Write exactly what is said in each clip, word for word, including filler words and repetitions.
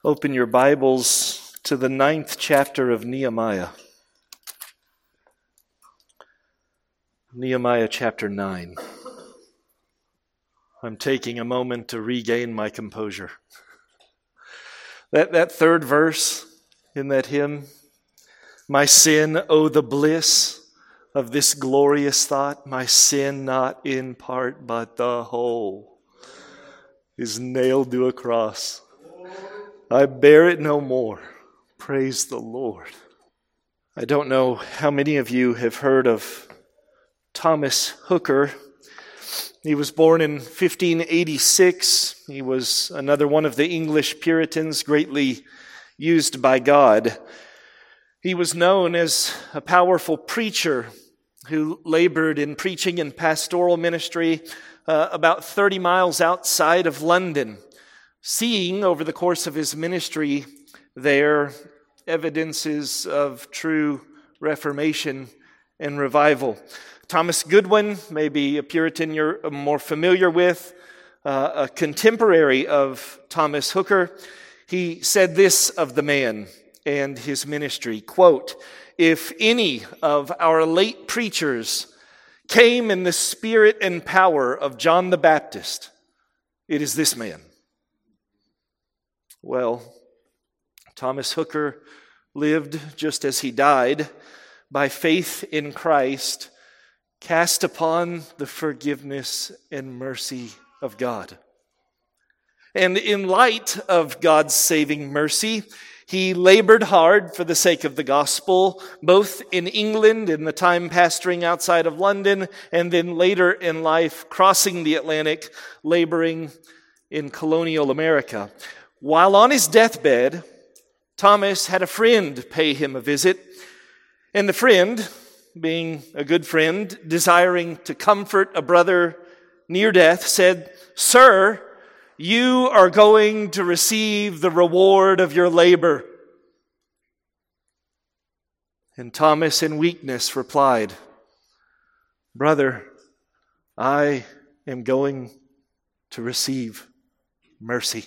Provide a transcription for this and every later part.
Open your Bibles to the ninth chapter of Nehemiah. Nehemiah chapter nine. I'm taking a moment to regain my composure. That, that third verse in that hymn, my sin, oh the bliss of this glorious thought, my sin not in part but the whole is nailed to a cross. I bear it no more. Praise the Lord. I don't know how many of you have heard of Thomas Hooker. He was born in fifteen eighty-six. He was another one of the English Puritans, greatly used by God. He was known as a powerful preacher who labored in preaching and pastoral ministry uh, about thirty miles outside of London, seeing over the course of his ministry there evidences of true Reformation and revival. Thomas Goodwin, maybe a Puritan you're more familiar with, uh, a contemporary of Thomas Hooker, he said this of the man and his ministry, quote, "If any of our late preachers came in the spirit and power of John the Baptist, it is this man." Well, Thomas Hooker lived just as he died, by faith in Christ, cast upon the forgiveness and mercy of God. And in light of God's saving mercy, he labored hard for the sake of the gospel, both in England in the time pastoring outside of London, and then later in life crossing the Atlantic, laboring in colonial America. While on his deathbed, Thomas had a friend pay him a visit, and the friend, being a good friend, desiring to comfort a brother near death, said, "Sir, you are going to receive the reward of your labor." And Thomas, in weakness, replied, "Brother, I am going to receive mercy."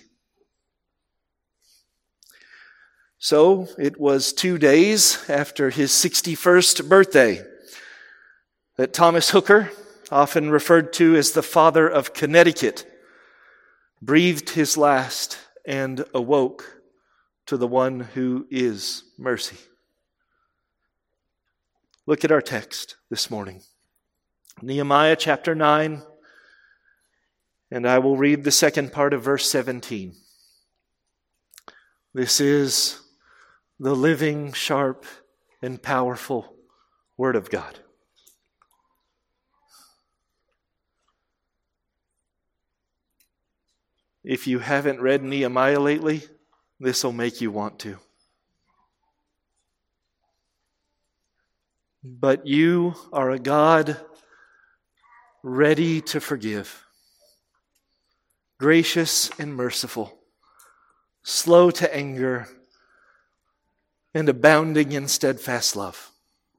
So it was two days after his sixty-first birthday that Thomas Hooker, often referred to as the father of Connecticut, breathed his last and awoke to the one who is mercy. Look at our text this morning. Nehemiah chapter nine, and I will read the second part of verse seventeen. This is the living, sharp, and powerful Word of God. If you haven't read Nehemiah lately, this will make you want to. But you are a God ready to forgive, gracious and merciful, slow to anger, and abounding in steadfast love,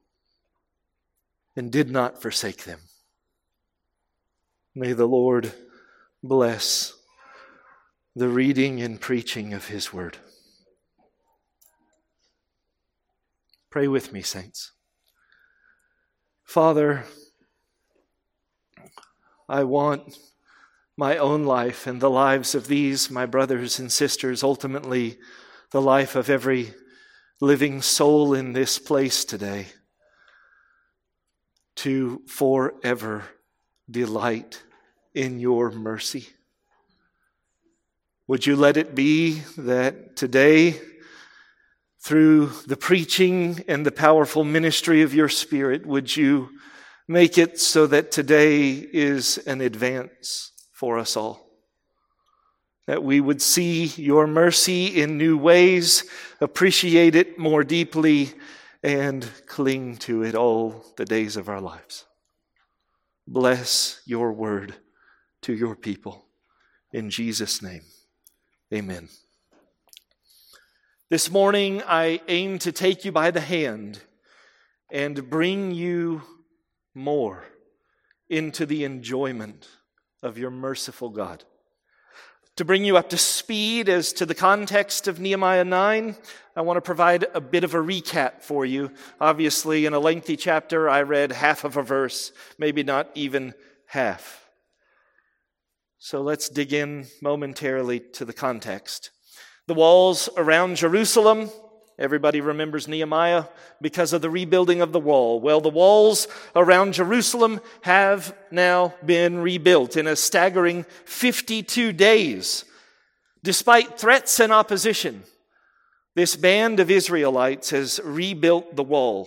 and did not forsake them. May the Lord bless the reading and preaching of His Word. Pray with me, saints. Father, I want my own life and the lives of these, my brothers and sisters, ultimately the life of every living soul in this place today, to forever delight in your mercy. Would you let it be that today, through the preaching and the powerful ministry of your Spirit, would you make it so that today is an advance for us all? That we would see your mercy in new ways, appreciate it more deeply, and cling to it all the days of our lives. Bless your word to your people. In Jesus' name, amen. This morning, I aim to take you by the hand and bring you more into the enjoyment of your merciful God. To bring you up to speed as to the context of Nehemiah nine, I want to provide a bit of a recap for you. Obviously, in a lengthy chapter, I read half of a verse, maybe not even half. So let's dig in momentarily to the context. The walls around Jerusalem, everybody remembers Nehemiah because of the rebuilding of the wall. Well, the walls around Jerusalem have now been rebuilt in a staggering fifty-two days. Despite threats and opposition, this band of Israelites has rebuilt the wall.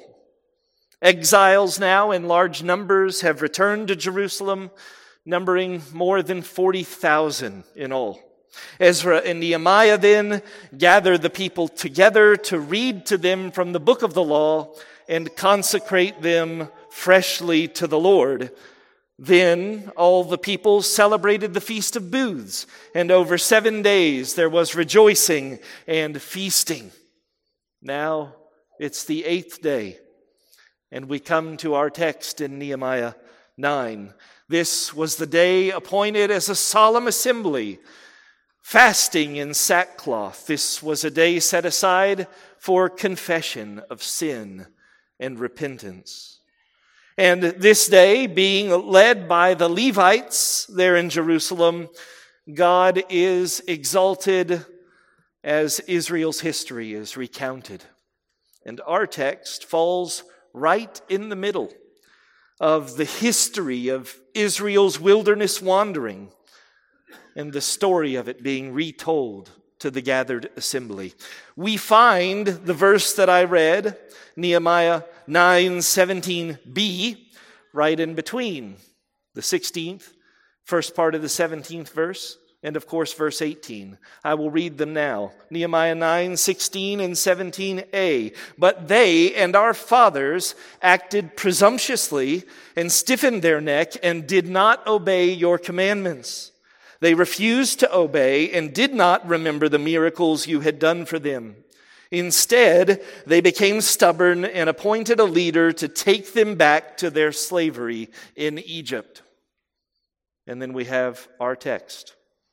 Exiles now in large numbers have returned to Jerusalem, numbering more than forty thousand in all. Ezra and Nehemiah then gather the people together to read to them from the book of the law and consecrate them freshly to the Lord. Then all the people celebrated the Feast of Booths, and over seven days there was rejoicing and feasting. Now it's the eighth day, and we come to our text in Nehemiah nine. This was the day appointed as a solemn assembly, fasting in sackcloth. This was a day set aside for confession of sin and repentance. And this day, being led by the Levites there in Jerusalem, God is exalted as Israel's history is recounted. And our text falls right in the middle of the history of Israel's wilderness wandering and the story of it being retold to the gathered assembly. We find the verse that I read, Nehemiah nine seventeen b, right in between the sixteenth, first part of the seventeenth verse, and of course verse eighteen. I will read them now. Nehemiah nine sixteen and seventeen a. But they and our fathers acted presumptuously and stiffened their neck and did not obey your commandments. They refused to obey and did not remember the miracles you had done for them. Instead, they became stubborn and appointed a leader to take them back to their slavery in Egypt. And then we have our text,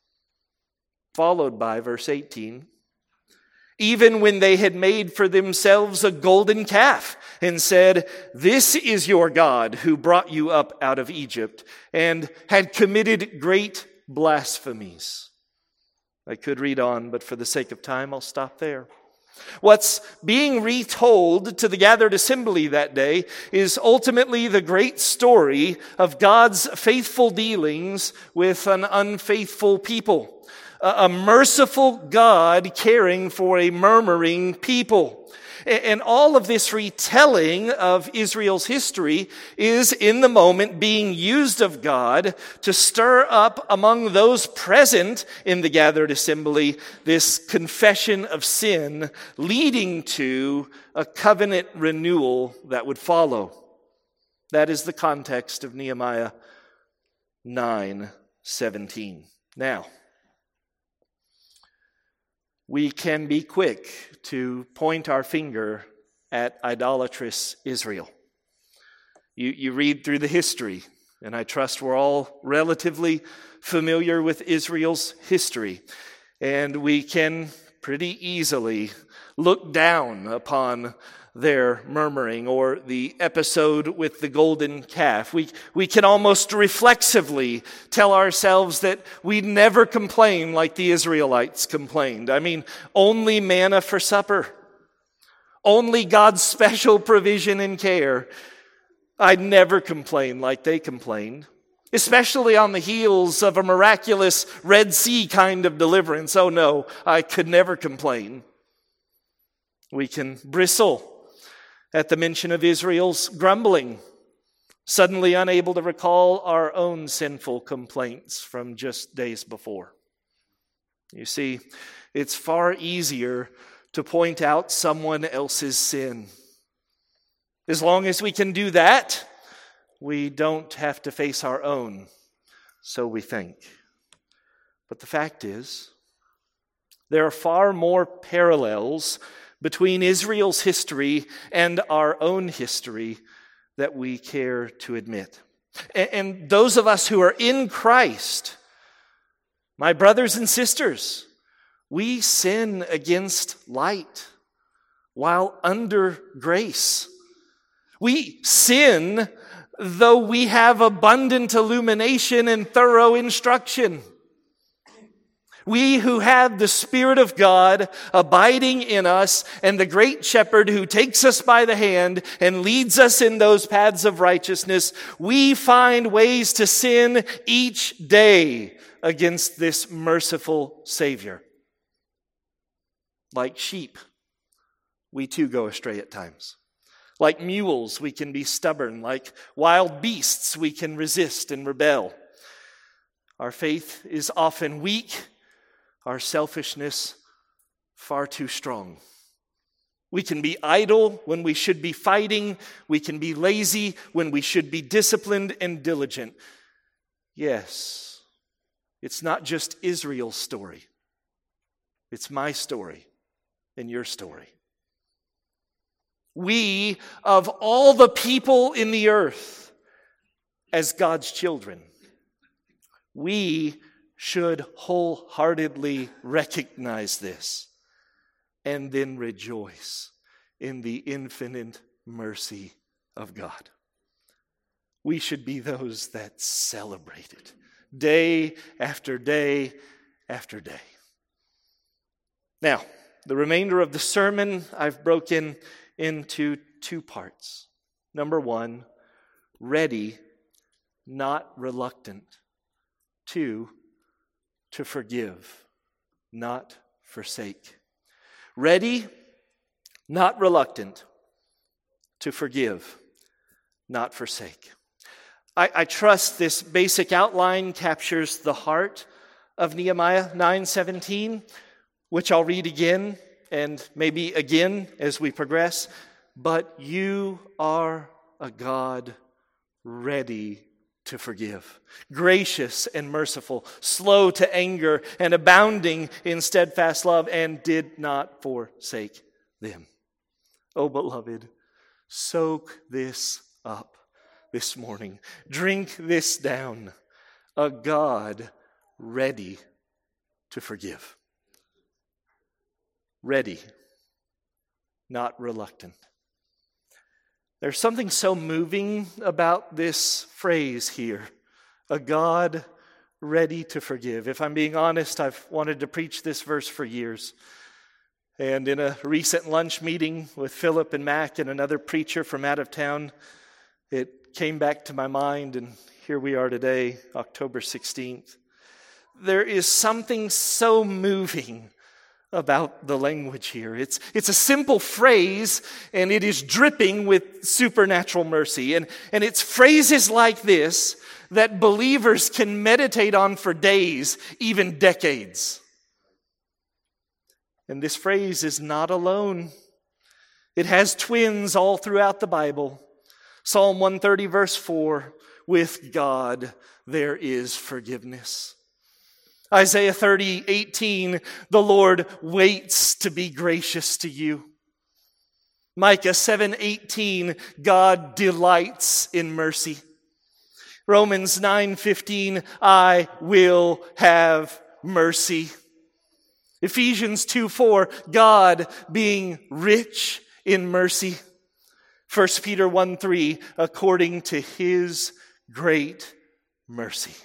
followed by verse eighteen. Even when they had made for themselves a golden calf and said, "This is your God who brought you up out of Egypt," and had committed great blasphemies. I could read on, but for the sake of time, I'll stop there. What's being retold to the gathered assembly that day is ultimately the great story of God's faithful dealings with an unfaithful people. A merciful God caring for a murmuring people. And all of this retelling of Israel's history is in the moment being used of God to stir up among those present in the gathered assembly this confession of sin, leading to a covenant renewal that would follow. That is the context of Nehemiah nine seventeen. Now, we can be quick to point our finger at idolatrous Israel. You, you read through the history, and I trust we're all relatively familiar with Israel's history, and we can pretty easily look down upon their murmuring or the episode with the golden calf. We, we can almost reflexively tell ourselves that we never complain like the Israelites complained. I mean, only manna for supper. Only God's special provision and care. I'd never complain like they complained, especially on the heels of a miraculous Red Sea kind of deliverance. Oh no, I could never complain. We can bristle at the mention of Israel's grumbling, suddenly unable to recall our own sinful complaints from just days before. You see, it's far easier to point out someone else's sin. As long as we can do that, we don't have to face our own, so we think. But the fact is, there are far more parallels between Israel's history and our own history that we care to admit. And those of us who are in Christ My brothers and sisters, we sin against light while under grace. We sin though we have abundant illumination and thorough instruction. We who have the Spirit of God abiding in us and the great shepherd who takes us by the hand and leads us in those paths of righteousness, we find ways to sin each day against this merciful Savior. Like sheep, we too go astray at times. Like mules, we can be stubborn. Like wild beasts, we can resist and rebel. Our faith is often weak. Our selfishness far too strong. We can be idle when we should be fighting. We can be lazy when we should be disciplined and diligent. Yes, it's not just Israel's story. It's my story and your story. We, of all the people in the earth, as God's children, we should wholeheartedly recognize this and then rejoice in the infinite mercy of God. We should be those that celebrate it day after day after day. Now, the remainder of the sermon I've broken into two parts. Number one, ready, not reluctant. Two, to forgive, not forsake. Ready, not reluctant. To forgive, not forsake. I, I trust this basic outline captures the heart of Nehemiah nine seventeen, which I'll read again and maybe again as we progress. But you are a God ready to forgive, gracious and merciful, slow to anger and abounding in steadfast love, and did not forsake them. Oh, beloved, soak this up this morning. Drink this down. A God ready to forgive. Ready, not reluctant. There's something so moving about this phrase here, a God ready to forgive. If I'm being honest, I've wanted to preach this verse for years. And in a recent lunch meeting with Philip and Mac and another preacher from out of town, it came back to my mind, and here we are today, October sixteenth. There is something so moving about the language here. It's, it's a simple phrase, and it is dripping with supernatural mercy. And, and it's phrases like this that believers can meditate on for days, even decades. And this phrase is not alone. It has twins all throughout the Bible. Psalm one thirty, verse four, with God there is forgiveness. Isaiah thirty, eighteen, the Lord waits to be gracious to you. Micah seven, eighteen, God delights in mercy. Romans nine, fifteen, I will have mercy. Ephesians two, four, God being rich in mercy. First Peter one, three, according to his great mercy.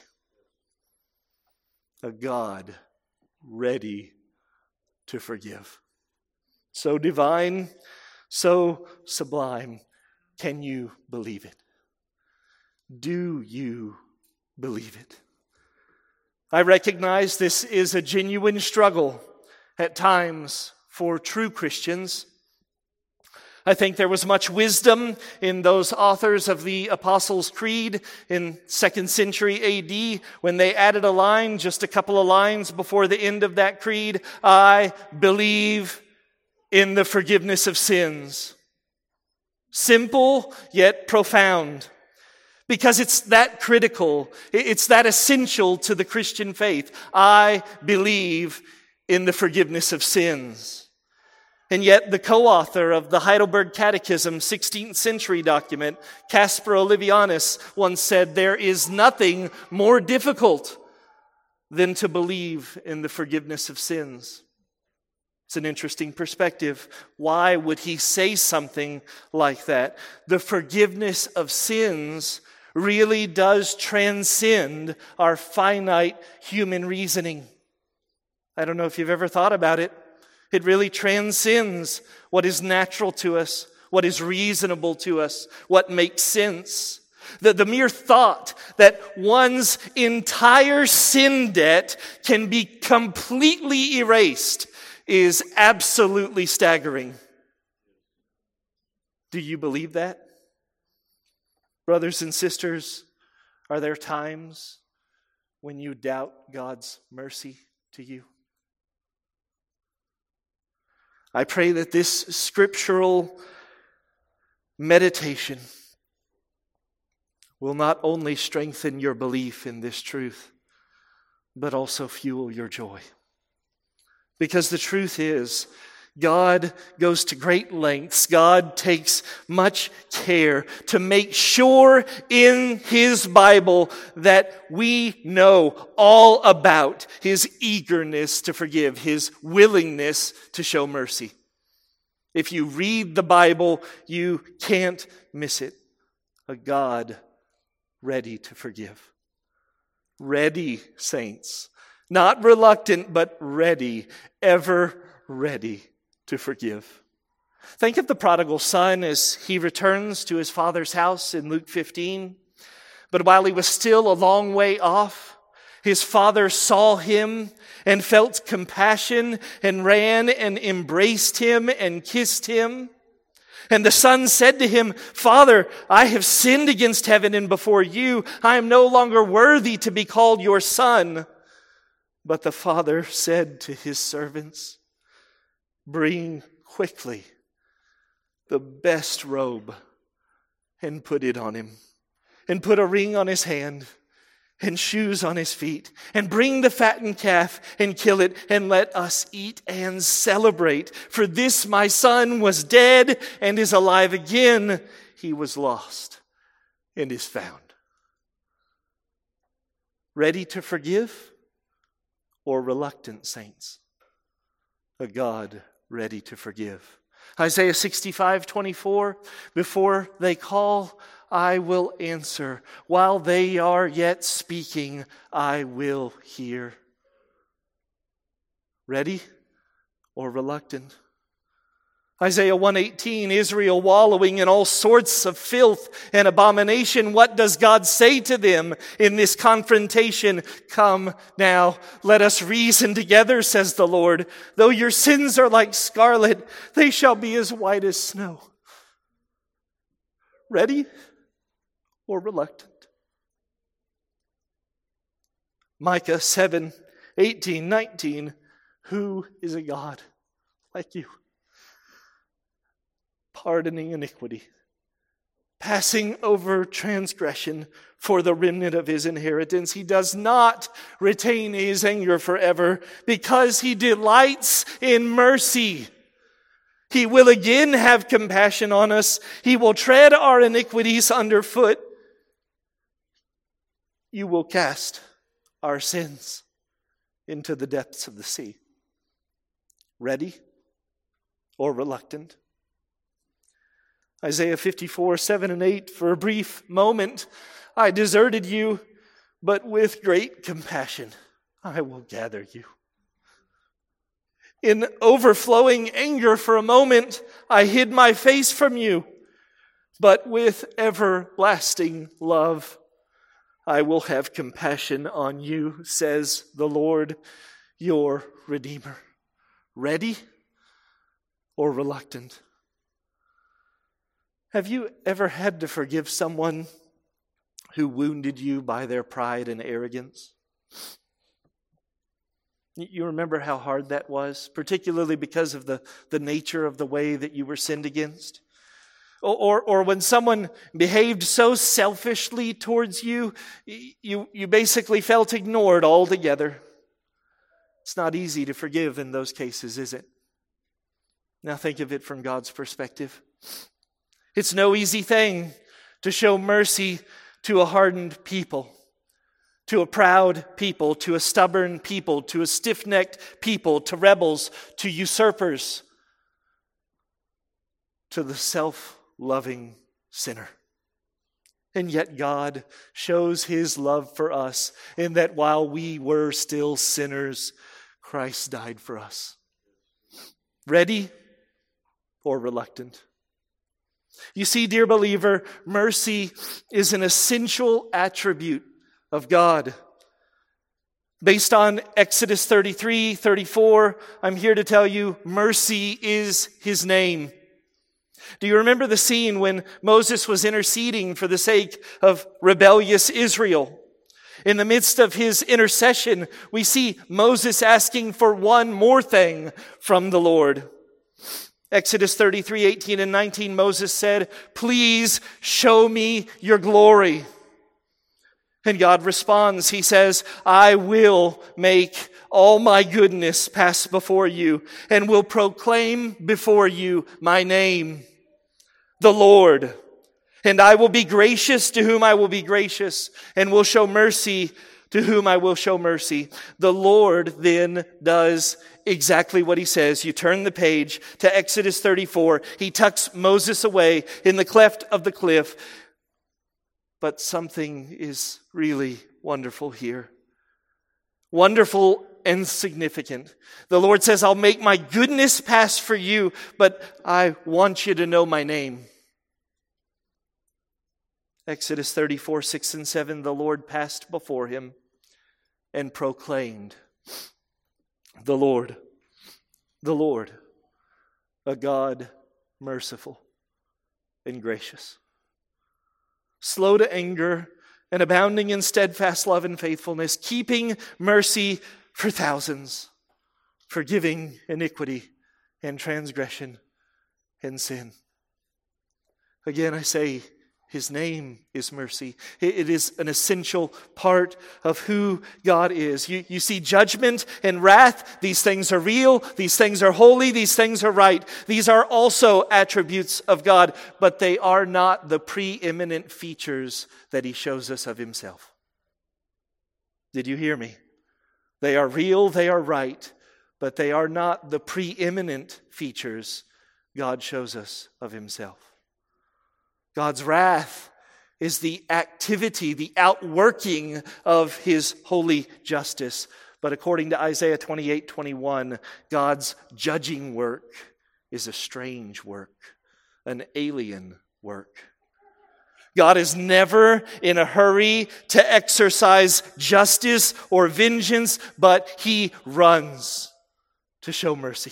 A God ready to forgive. So divine, so sublime. Can you believe it? Do you believe it? I recognize this is a genuine struggle at times for true Christians. I think there was much wisdom in those authors of the Apostles' Creed in second century A D when they added a line, just a couple of lines before the end of that creed, I believe in the forgiveness of sins. Simple, yet profound. Because it's that critical, it's that essential to the Christian faith. I believe in the forgiveness of sins. And yet the co-author of the Heidelberg Catechism, sixteenth century document, Caspar Olevianus, once said, there is nothing more difficult than to believe in the forgiveness of sins. It's an interesting perspective. Why would he say something like that? The forgiveness of sins really does transcend our finite human reasoning. I don't know if you've ever thought about it. It really transcends what is natural to us, what is reasonable to us, what makes sense. The, the mere thought that one's entire sin debt can be completely erased is absolutely staggering. Do you believe that? Brothers and sisters, are there times when you doubt God's mercy to you? I pray that this scriptural meditation will not only strengthen your belief in this truth, but also fuel your joy. Because the truth is, God goes to great lengths. God takes much care to make sure in His Bible that we know all about His eagerness to forgive, His willingness to show mercy. If you read the Bible, you can't miss it. A God ready to forgive. Ready, saints. Not reluctant, but ready, ever ready to forgive. Think of the prodigal son as he returns to his father's house in Luke fifteen. But while he was still a long way off, his father saw him and felt compassion and ran and embraced him and kissed him. And the son said to him, "Father, I have sinned against heaven and before you. I am no longer worthy to be called your son." But the father said to his servants, "Bring quickly the best robe and put it on him, and put a ring on his hand and shoes on his feet, and bring the fattened calf and kill it, and let us eat and celebrate. For this my son was dead and is alive again. He was lost and is found." Ready to forgive or reluctant, saints? A God ready to forgive. Isaiah sixty-five twenty-four, "Before they call, I will answer. While they are yet speaking, I will hear." Ready or reluctant? Isaiah one eighteen, Israel wallowing in all sorts of filth and abomination. What does God say to them in this confrontation? "Come now, let us reason together, says the Lord. Though your sins are like scarlet, they shall be as white as snow." Ready or reluctant? Micah seven eighteen nineteen, "Who is a God like you? Pardoning iniquity, passing over transgression for the remnant of his inheritance. He does not retain his anger forever, because he delights in mercy. He will again have compassion on us. He will tread our iniquities underfoot. You will cast our sins into the depths of the sea." Ready or reluctant? Isaiah fifty-four, seven and eight, "For a brief moment I deserted you, but with great compassion I will gather you. In overflowing anger for a moment I hid my face from you, but with everlasting love I will have compassion on you, says the Lord, your Redeemer." Ready or reluctant? Have you ever had to forgive someone who wounded you by their pride and arrogance? You remember how hard that was, particularly because of the, the nature of the way that you were sinned against? Or, or, or when someone behaved so selfishly towards you, you, you basically felt ignored altogether. It's not easy to forgive in those cases, is it? Now think of it from God's perspective. It's no easy thing to show mercy to a hardened people, to a proud people, to a stubborn people, to a stiff-necked people, to rebels, to usurpers, to the self-loving sinner. And yet God shows his love for us in that while we were still sinners, Christ died for us. Ready or reluctant? You see, dear believer, mercy is an essential attribute of God. Based on Exodus thirty-three, thirty-four, I'm here to tell you, mercy is his name. Do you remember the scene when Moses was interceding for the sake of rebellious Israel? In the midst of his intercession, we see Moses asking for one more thing from the Lord. Exodus thirty-three, eighteen and nineteen, Moses said, "Please show me your glory." And God responds. He says, "I will make all my goodness pass before you and will proclaim before you my name, the Lord. And I will be gracious to whom I will be gracious and will show mercy to whom I will show mercy." The Lord then does exactly what he says. You turn the page to Exodus thirty-four. He tucks Moses away in the cleft of the cliff. But something is really wonderful here. Wonderful and significant. The Lord says, "I'll make my goodness pass for you, but I want you to know my name." Exodus thirty-four, six and seven, the Lord passed before him and proclaimed, "The Lord, the Lord, a God merciful and gracious, slow to anger and abounding in steadfast love and faithfulness, keeping mercy for thousands, forgiving iniquity and transgression and sin." Again, I say, his name is mercy. It is an essential part of who God is. You, you see, judgment and wrath, these things are real, these things are holy, these things are right. These are also attributes of God, but they are not the preeminent features that he shows us of himself. Did you hear me? They are real, they are right, but they are not the preeminent features God shows us of himself. God's wrath is the activity, the outworking of his holy justice. But according to Isaiah twenty-eight, twenty-one, God's judging work is a strange work, an alien work. God is never in a hurry to exercise justice or vengeance, but he runs to show mercy.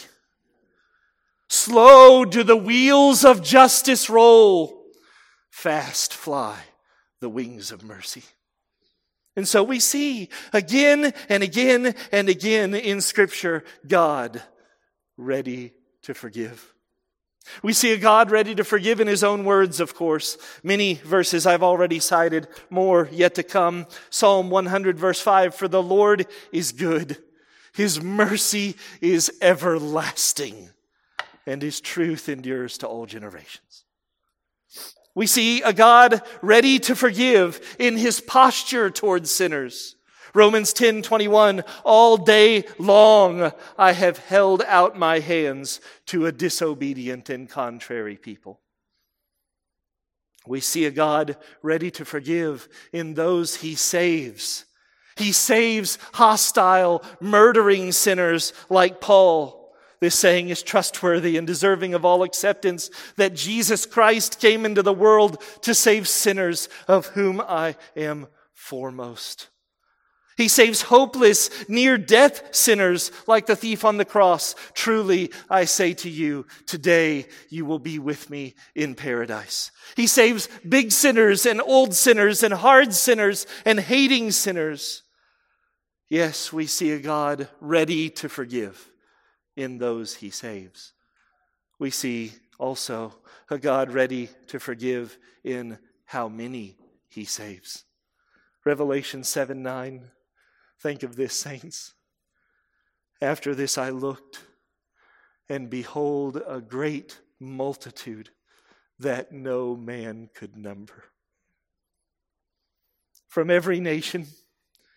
Slow do the wheels of justice roll. Fast fly the wings of mercy. And so we see again and again and again in Scripture, God ready to forgive. We see a God ready to forgive in his own words, of course. Many verses I've already cited, more yet to come. Psalm one hundred verse five, "For the Lord is good. His mercy is everlasting, and his truth endures to all generations." We see a God ready to forgive in his posture towards sinners. Romans ten twenty-one, "All day long I have held out my hands to a disobedient and contrary people." We see a God ready to forgive in those he saves. He saves hostile, murdering sinners like Paul. This saying is trustworthy and deserving of all acceptance, that Jesus Christ came into the world to save sinners, of whom I am foremost. He saves hopeless, near-death sinners like the thief on the cross. "Truly, I say to you, today you will be with me in paradise." He saves big sinners and old sinners and hard sinners and hating sinners. Yes, we see a God ready to forgive in those he saves. We see also a God ready to forgive in how many he saves. Revelation seven nine. Think of this, saints. "After this I looked, and behold, a great multitude that no man could number, from every nation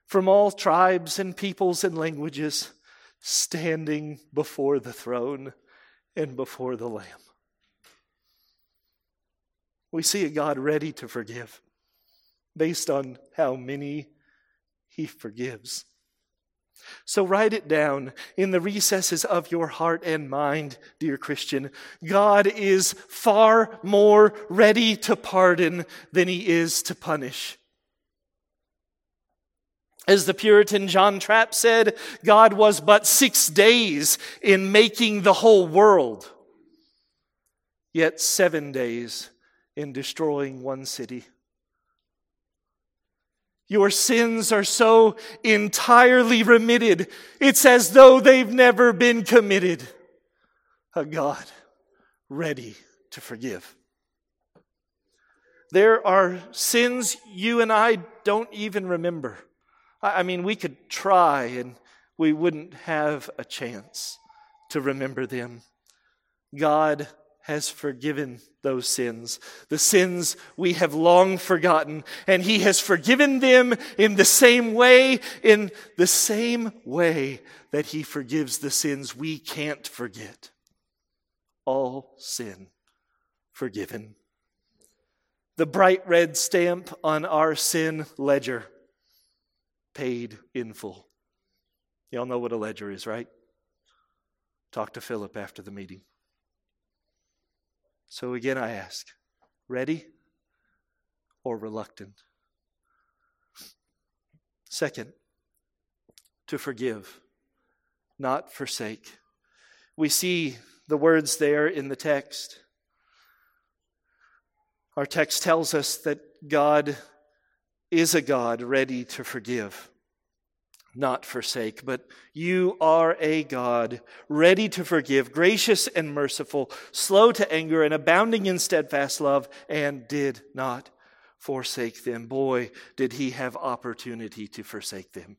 from all tribes and peoples and languages, standing before the throne and before the Lamb. We see a God ready to forgive based on how many He forgives. So write it down in the recesses of your heart and mind, dear Christian. God is far more ready to pardon than He is to punish. As the Puritan John Trapp said, God was but six days in making the whole world, yet seven days in destroying one city. Your sins are so entirely remitted, it's as though they've never been committed. A God ready to forgive. There are sins you and I don't even remember. I mean, we could try and we wouldn't have a chance to remember them. God has forgiven those sins, the sins we have long forgotten, and He has forgiven them in the same way, in the same way that He forgives the sins we can't forget. All sin forgiven. The bright red stamp on our sin ledger, paid in full. Y'all know what a ledger is, right? Talk to Philip after the meeting. So again I ask, ready or reluctant? Second, to forgive, not forsake. We see the words there in the text. Our text tells us that God is a God ready to forgive, not forsake. But you are a God ready to forgive, gracious and merciful, slow to anger and abounding in steadfast love, and did not forsake them. Boy, did He have opportunity to forsake them.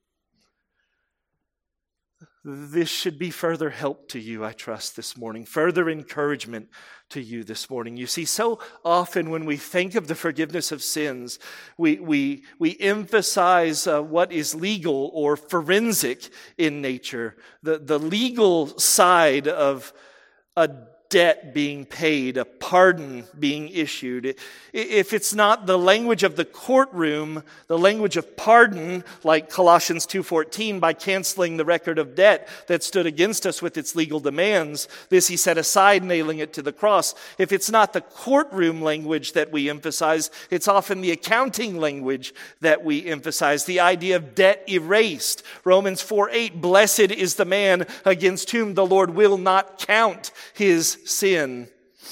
This should be further help to you, I trust, this morning. Further encouragement to you this morning. You see, so often when we think of the forgiveness of sins, we we we emphasize uh, what is legal or forensic in nature. The, the legal side of a debt being paid, a pardon being issued. If it's not the language of the courtroom, the language of pardon, like Colossians two fourteen, by canceling the record of debt that stood against us with its legal demands, this He set aside, nailing it to the cross. If it's not the courtroom language that we emphasize, it's often the accounting language that we emphasize, the idea of debt erased. Romans four eight, blessed is the man against whom the Lord will not count his sin.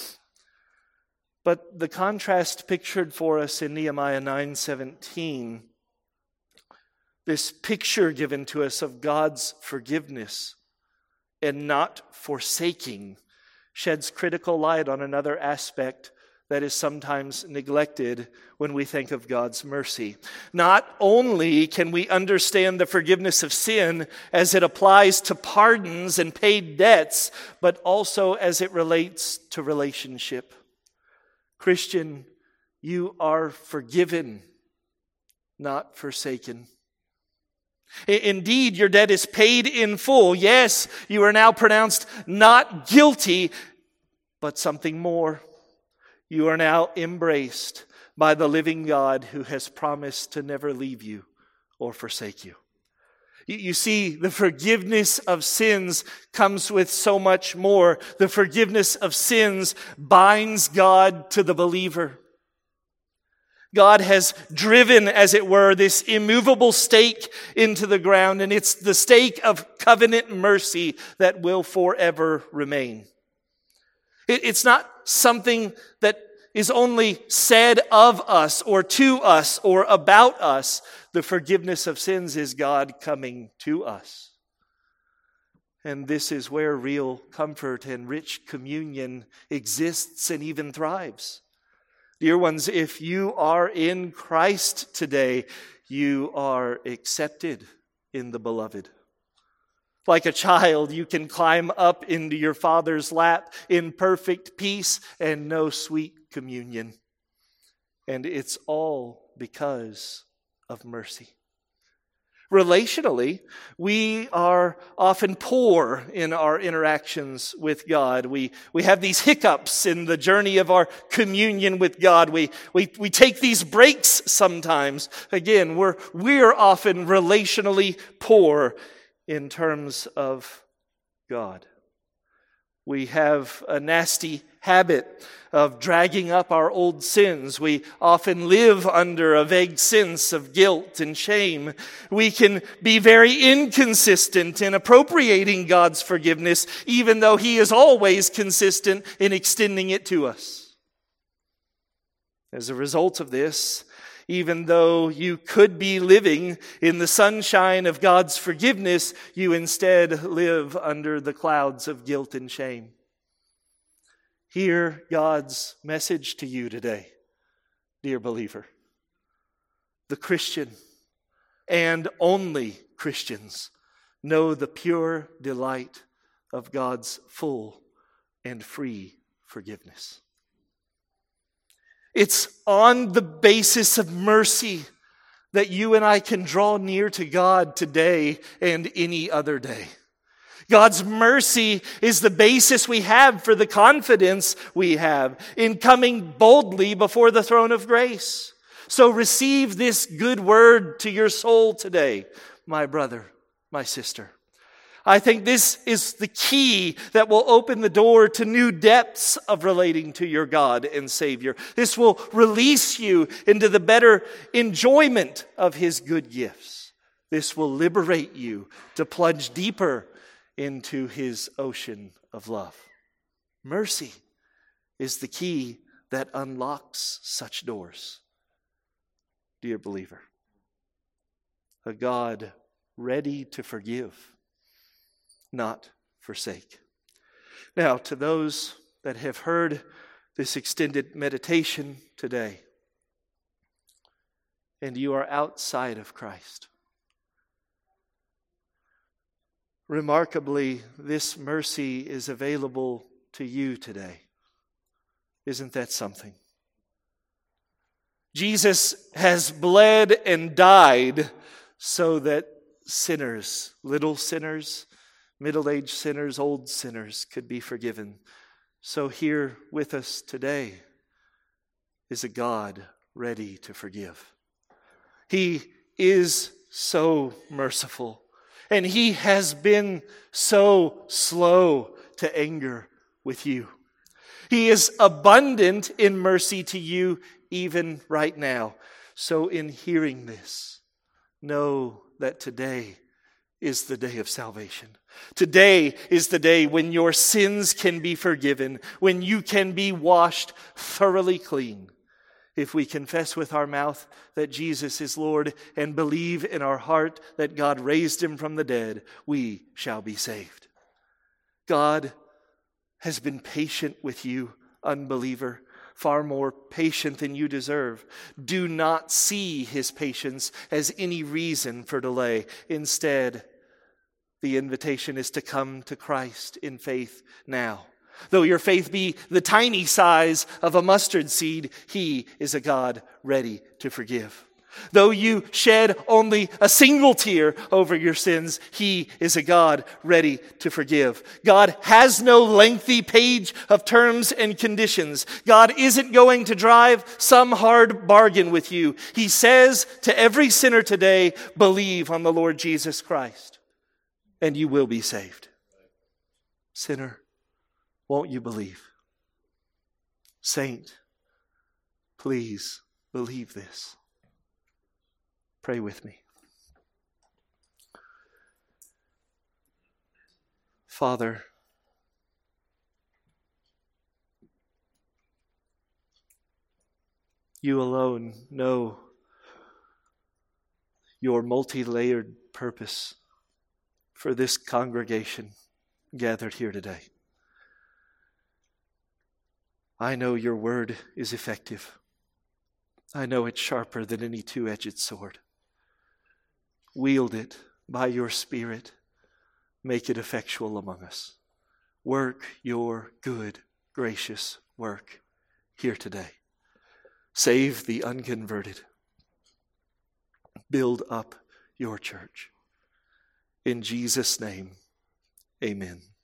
But the contrast pictured for us in Nehemiah nine seventeen, this picture given to us of God's forgiveness and not forsaking, sheds critical light on another aspect that is sometimes neglected when we think of God's mercy. Not only can we understand the forgiveness of sin as it applies to pardons and paid debts, but also as it relates to relationship. Christian, you are forgiven, not forsaken. Indeed, your debt is paid in full. Yes, you are now pronounced not guilty, but something more. You are now embraced by the living God who has promised to never leave you or forsake you. You see, the forgiveness of sins comes with so much more. The forgiveness of sins binds God to the believer. God has driven, as it were, this immovable stake into the ground, and it's the stake of covenant mercy that will forever remain. It's not something that is only said of us or to us or about us. The forgiveness of sins is God coming to us. And this is where real comfort and rich communion exists and even thrives. Dear ones, if you are in Christ today, you are accepted in the beloved. Like a child, you can climb up into your Father's lap in perfect peace and know sweet communion. And it's all because of mercy. Relationally, we are often poor in our interactions with God. We, we have these hiccups in the journey of our communion with God. We, we, we take these breaks sometimes. Again, we're, we're often relationally poor in terms of God. We have a nasty habit of dragging up our old sins. We often live under a vague sense of guilt and shame. We can be very inconsistent in appropriating God's forgiveness, even though He is always consistent in extending it to us. As a result of this, even though you could be living in the sunshine of God's forgiveness, you instead live under the clouds of guilt and shame. Hear God's message to you today, dear believer. The Christian and only Christians know the pure delight of God's full and free forgiveness. It's on the basis of mercy that you and I can draw near to God today and any other day. God's mercy is the basis we have for the confidence we have in coming boldly before the throne of grace. So receive this good word to your soul today, my brother, my sister. I think this is the key that will open the door to new depths of relating to your God and Savior. This will release you into the better enjoyment of His good gifts. This will liberate you to plunge deeper into His ocean of love. Mercy is the key that unlocks such doors. Dear believer, a God ready to forgive, not forsake. Now, to those that have heard this extended meditation today, and you are outside of Christ, remarkably, this mercy is available to you today. Isn't that something? Jesus has bled and died so that sinners, little sinners, middle-aged sinners, old sinners could be forgiven. So here with us today is a God ready to forgive. He is so merciful, and He has been so slow to anger with you. He is abundant in mercy to you even right now. So in hearing this, know that today is the day of salvation. Today is the day when your sins can be forgiven, when you can be washed thoroughly clean. If we confess with our mouth that Jesus is Lord and believe in our heart that God raised Him from the dead, we shall be saved. God has been patient with you, unbeliever, far more patient than you deserve. Do not see His patience as any reason for delay. Instead, the invitation is to come to Christ in faith now. Though your faith be the tiny size of a mustard seed, He is a God ready to forgive. Though you shed only a single tear over your sins, He is a God ready to forgive. God has no lengthy page of terms and conditions. God isn't going to drive some hard bargain with you. He says to every sinner today, believe on the Lord Jesus Christ, and you will be saved. Sinner, won't you believe? Saint, please believe this. Pray with me. Father, you alone know your multi-layered purpose for this congregation gathered here today. I know your word is effective. I know it's sharper than any two-edged sword. Wield it by your Spirit. Make it effectual among us. Work your good, gracious work here today. Save the unconverted. Build up your church. In Jesus' name, amen.